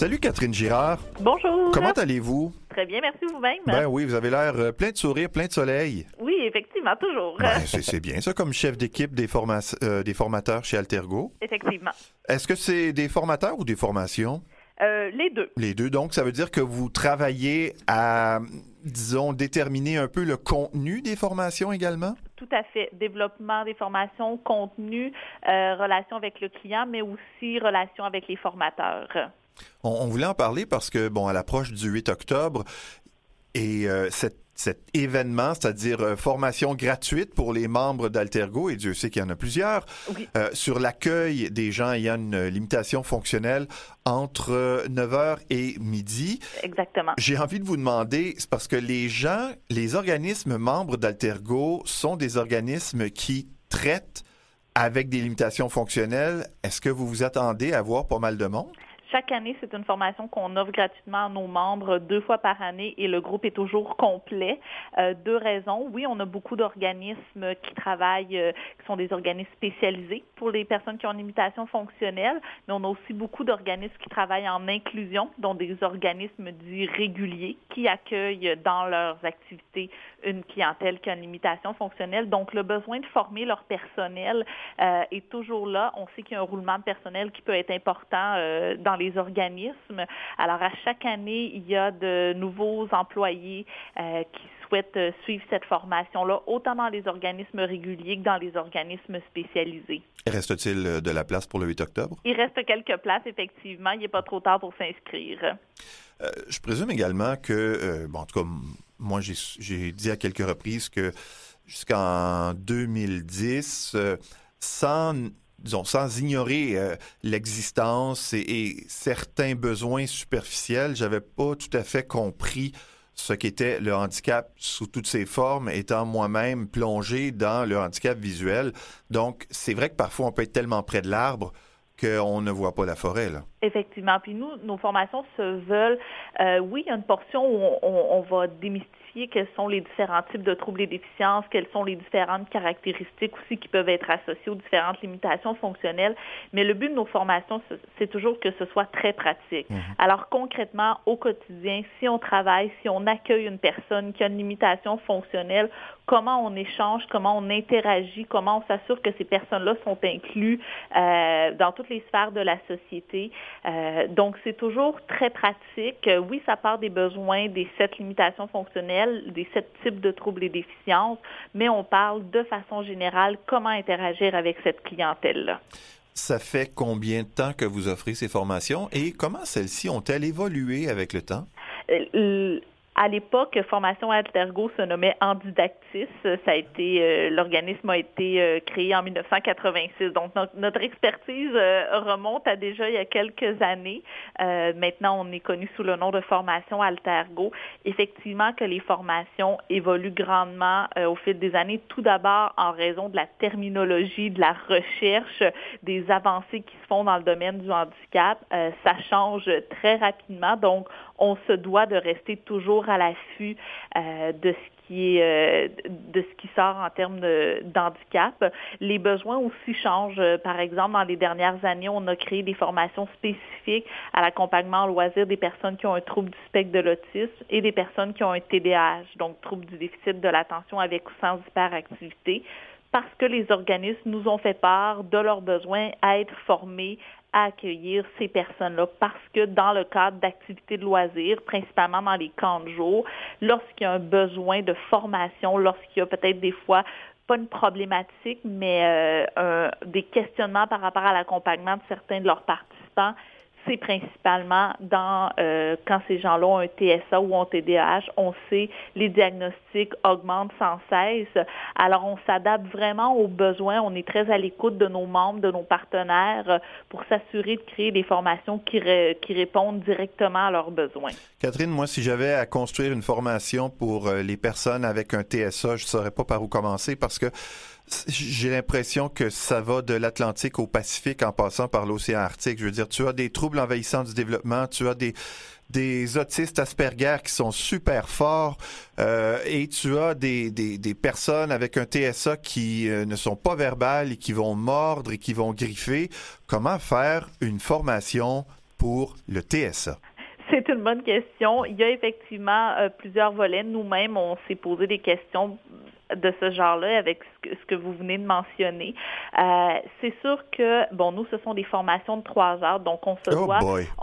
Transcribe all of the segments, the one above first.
Salut Catherine Girard. Bonjour. Comment allez-vous? Très bien, merci vous-même. Ben oui, vous avez l'air plein de sourire, plein de soleil. Oui, effectivement, toujours. Ben, c'est bien ça comme chef d'équipe des formateurs chez Altergo. Effectivement. Est-ce que c'est des formateurs ou des formations? Les deux. Les deux, donc ça veut dire que vous travaillez à, disons, déterminer un peu le contenu des formations également? Tout à fait. Développement des formations, contenu, relation avec le client, mais aussi relation avec les formateurs. On voulait en parler parce que, bon, à l'approche du 8 octobre, et cet événement, c'est-à-dire formation gratuite pour les membres d'Altergo, et Dieu sait qu'il y en a plusieurs, oui. Sur l'accueil des gens ayant une limitation fonctionnelle entre 9h et midi. Exactement. J'ai envie de vous demander, c'est parce que les organismes membres d'Altergo sont des organismes qui traitent avec des limitations fonctionnelles. Est-ce que vous vous attendez à voir pas mal de monde? Chaque année, c'est une formation qu'on offre gratuitement à nos membres 2 fois par année et le groupe est toujours complet. 2 raisons. Oui, on a beaucoup d'organismes qui travaillent, qui sont des organismes spécialisés pour les personnes qui ont une limitation fonctionnelle, mais on a aussi beaucoup d'organismes qui travaillent en inclusion, dont des organismes dits réguliers qui accueillent dans leurs activités une clientèle qui a une limitation fonctionnelle. Donc, le besoin de former leur personnel est toujours là. On sait qu'il y a un roulement de personnel qui peut être important dans les organismes. Alors, à chaque année, il y a de nouveaux employés qui souhaitent suivre cette formation-là, autant dans les organismes réguliers que dans les organismes spécialisés. Reste-t-il de la place pour le 8 octobre? Il reste quelques places, effectivement. Il n'est pas trop tard pour s'inscrire. Je présume également que, en tout cas, moi, j'ai dit à quelques reprises que jusqu'en 2010, sans ignorer l'existence et certains besoins superficiels, j'avais pas tout à fait compris ce qu'était le handicap sous toutes ses formes, étant moi-même plongé dans le handicap visuel. Donc, c'est vrai que parfois, on peut être tellement près de l'arbre qu'on ne voit pas la forêt, là. Effectivement. Puis nous, nos formations se veulent... oui, il y a une portion où on va démystifier quels sont les différents types de troubles et déficiences, quelles sont les différentes caractéristiques aussi qui peuvent être associées aux différentes limitations fonctionnelles. Mais le but de nos formations, c'est toujours que ce soit très pratique. Alors concrètement, au quotidien, si on travaille, si on accueille une personne qui a une limitation fonctionnelle, comment on échange, comment on interagit, comment on s'assure que ces personnes-là sont incluses dans toutes les sphères de la société. Donc, c'est toujours très pratique. Oui, ça part des besoins des 7 limitations fonctionnelles, des 7 types de troubles et déficiences, mais on parle de façon générale comment interagir avec cette clientèle-là. Ça fait combien de temps que vous offrez ces formations et comment celles-ci ont-elles évolué avec le temps? À l'époque, Formation Altergo se nommait Handidactis. Ça a été, l'organisme a été créé en 1986. Donc, notre expertise remonte à déjà il y a quelques années. Maintenant, on est connu sous le nom de Formation Altergo. Effectivement, que les formations évoluent grandement au fil des années. Tout d'abord, en raison de la terminologie, de la recherche, des avancées qui se font dans le domaine du handicap. Ça change très rapidement. Donc, on se doit de rester toujours à l'affût de ce qui sort en termes d'handicap. Les besoins aussi changent. Par exemple, dans les dernières années, on a créé des formations spécifiques à l'accompagnement en loisir des personnes qui ont un trouble du spectre de l'autisme et des personnes qui ont un TDAH, donc trouble du déficit de l'attention avec ou sans hyperactivité, parce que les organismes nous ont fait part de leurs besoins à être formés à accueillir ces personnes-là parce que dans le cadre d'activités de loisirs, principalement dans les camps de jour, lorsqu'il y a un besoin de formation, lorsqu'il y a peut-être des fois pas une problématique, mais des questionnements par rapport à l'accompagnement de certains de leurs participants, c'est principalement quand ces gens-là ont un TSA ou un TDAH, on sait les diagnostics augmentent sans cesse. Alors, on s'adapte vraiment aux besoins. On est très à l'écoute de nos membres, de nos partenaires pour s'assurer de créer des formations qui répondent directement à leurs besoins. Catherine, moi, si j'avais à construire une formation pour les personnes avec un TSA, je ne saurais pas par où commencer parce que j'ai l'impression que ça va de l'Atlantique au Pacifique en passant par l'océan Arctique. Je veux dire, tu as des troubles envahissants du développement, tu as des autistes Asperger qui sont super forts et tu as des personnes avec un TSA qui ne sont pas verbales et qui vont mordre et qui vont griffer. Comment faire une formation pour le TSA? C'est une bonne question. Il y a effectivement plusieurs volets. Nous-mêmes, on s'est posé des questions de ce genre-là avec ce que vous venez de mentionner. C'est sûr que, nous, ce sont des formations de 3 heures, donc on se doit...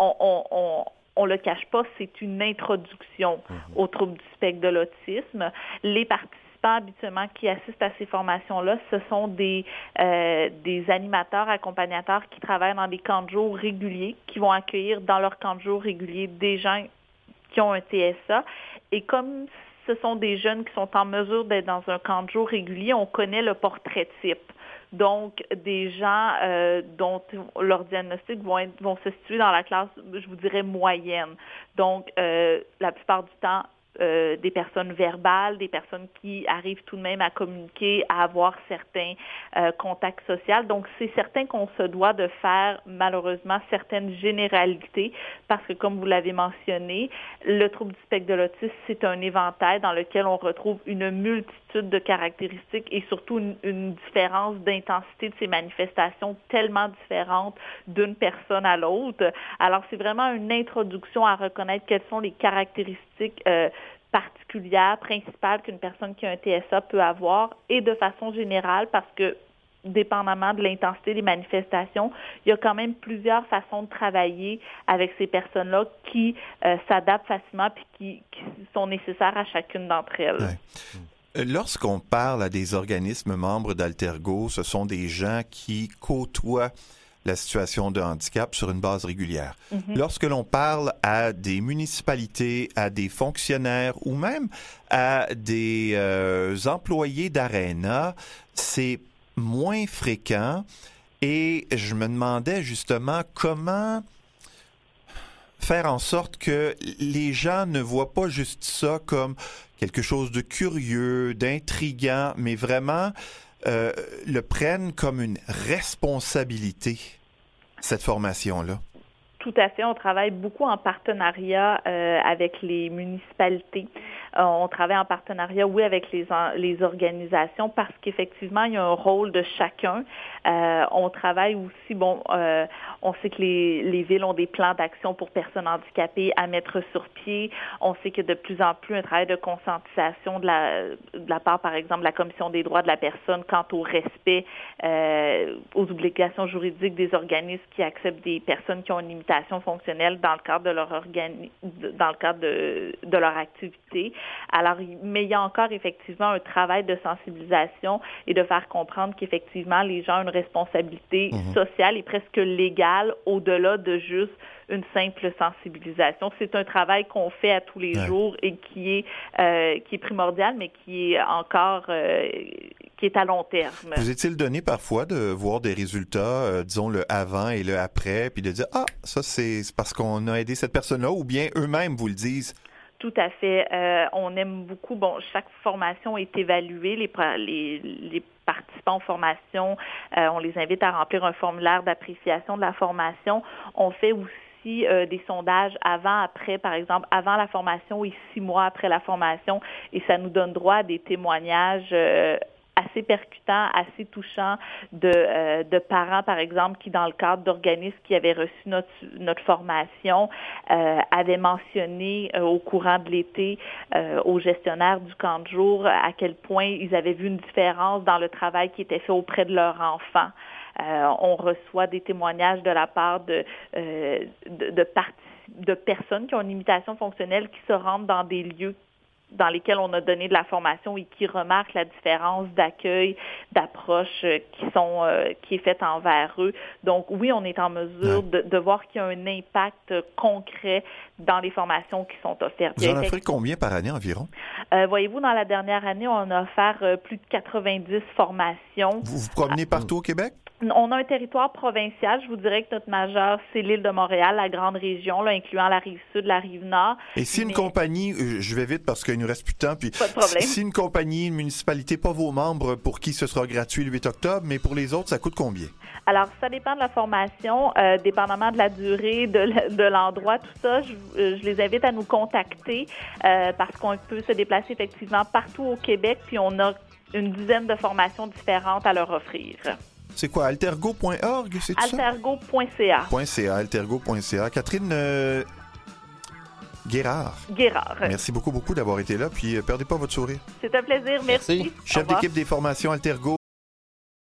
On le cache pas, c'est une introduction aux troubles du spectre de l'autisme. Les participants habituellement qui assistent à ces formations-là, ce sont des animateurs, accompagnateurs qui travaillent dans des camps de jour réguliers, qui vont accueillir dans leurs camps de jour réguliers des gens qui ont un TSA. Et comme ce sont des jeunes qui sont en mesure d'être dans un camp de jour régulier, on connaît le portrait type. Donc, des gens dont leurs diagnostics vont se situer dans la classe, je vous dirais, moyenne. Donc, la plupart du temps, des personnes verbales, des personnes qui arrivent tout de même à communiquer, à avoir certains contacts sociaux. Donc, c'est certain qu'on se doit de faire, malheureusement, certaines généralités parce que, comme vous l'avez mentionné, le trouble du spectre de l'autisme, c'est un éventail dans lequel on retrouve une multitude de caractéristiques et surtout une différence d'intensité de ces manifestations tellement différentes d'une personne à l'autre. Alors, c'est vraiment une introduction à reconnaître quelles sont les caractéristiques particulière, principale qu'une personne qui a un TSA peut avoir et de façon générale parce que dépendamment de l'intensité des manifestations, il y a quand même plusieurs façons de travailler avec ces personnes-là qui s'adaptent facilement puis qui sont nécessaires à chacune d'entre elles. Ouais. Lorsqu'on parle à des organismes membres d'Altergo, ce sont des gens qui côtoient la situation de handicap sur une base régulière. Lorsque l'on parle à des municipalités, à des fonctionnaires ou même à des employés d'Arena, c'est moins fréquent et je me demandais justement comment faire en sorte que les gens ne voient pas juste ça comme quelque chose de curieux, d'intriguant, mais vraiment le prennent comme une responsabilité, cette formation-là. Tout à fait. On travaille beaucoup en partenariat avec les municipalités. On travaille en partenariat, oui, avec les organisations parce qu'effectivement, il y a un rôle de chacun. On travaille aussi, on sait que les villes ont des plans d'action pour personnes handicapées à mettre sur pied. On sait qu'il y a de plus en plus un travail de conscientisation de la part, par exemple, de la Commission des droits de la personne quant au respect aux obligations juridiques des organismes qui acceptent des personnes qui ont une limitation fonctionnelle dans le cadre de leur activité. Alors, mais il y a encore effectivement un travail de sensibilisation et de faire comprendre qu'effectivement, les gens ont une responsabilité sociale et presque légale au-delà de juste une simple sensibilisation. C'est un travail qu'on fait à tous les jours et qui est primordial, mais qui est encore qui est à long terme. Vous est-il donné parfois de voir des résultats, disons le avant et le après, puis de dire ça c'est parce qu'on a aidé cette personne-là, ou bien eux-mêmes vous le disent? Tout à fait. On aime beaucoup. Chaque formation est évaluée. Les participants aux formations, on les invite à remplir un formulaire d'appréciation de la formation. On fait aussi des sondages avant-après, par exemple, avant la formation et 6 mois après la formation, et ça nous donne droit à des témoignages assez percutants, assez touchants de parents, par exemple, qui, dans le cadre d'organismes qui avaient reçu notre formation, avaient mentionné au courant de l'été aux gestionnaires du camp de jour à quel point ils avaient vu une différence dans le travail qui était fait auprès de leurs enfants. On reçoit des témoignages de la part de personnes qui ont une limitation fonctionnelle qui se rendent dans des lieux dans lesquels on a donné de la formation et qui remarquent la différence d'accueil, d'approche qui est faite envers eux. Donc oui, on est en mesure de voir qu'il y a un impact concret dans les formations qui sont offertes. Vous en offrez combien par année environ? Voyez-vous, dans la dernière année, on a offert plus de 90 formations. Vous vous promenez partout au Québec? On a un territoire provincial. Je vous dirais que notre majeur, c'est l'île de Montréal, la grande région, là, incluant la rive sud, la rive nord. Et si une compagnie, je vais vite parce qu'il nous reste plus de temps, puis pas de problème. Si une compagnie, une municipalité, pas vos membres, pour qui ce sera gratuit le 8 octobre, mais pour les autres, ça coûte combien? Alors, ça dépend de la formation, dépendamment de la durée, de l'endroit, tout ça. Je les invite à nous contacter parce qu'on peut se déplacer effectivement partout au Québec, puis on a une dizaine de formations différentes à leur offrir. C'est quoi, altergo.org, c'est tout ça? Altergo.ca. Altergo.ca. Catherine Guérard. Merci beaucoup d'avoir été là, puis perdez pas votre sourire. C'est un plaisir, merci. Chef d'équipe des formations Altergo